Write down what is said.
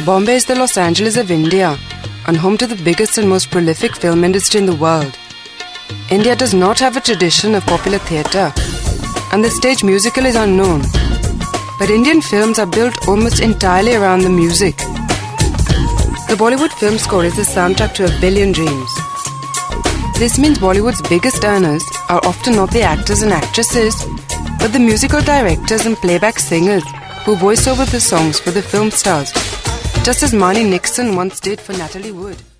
Bombay is the Los Angeles of India and home to the biggest and most prolific film industry in the world. India does not have a tradition of popular theatre, and the stage musical is unknown. But Indian films are built almost entirely around the music. The Bollywood film score is the soundtrack to a billion dreams. This means Bollywood's biggest earners are often not the actors and actresses, but the musical directors and playback singers who voice over the songs for the film stars, just as Marni Nixon once did for Natalie Wood.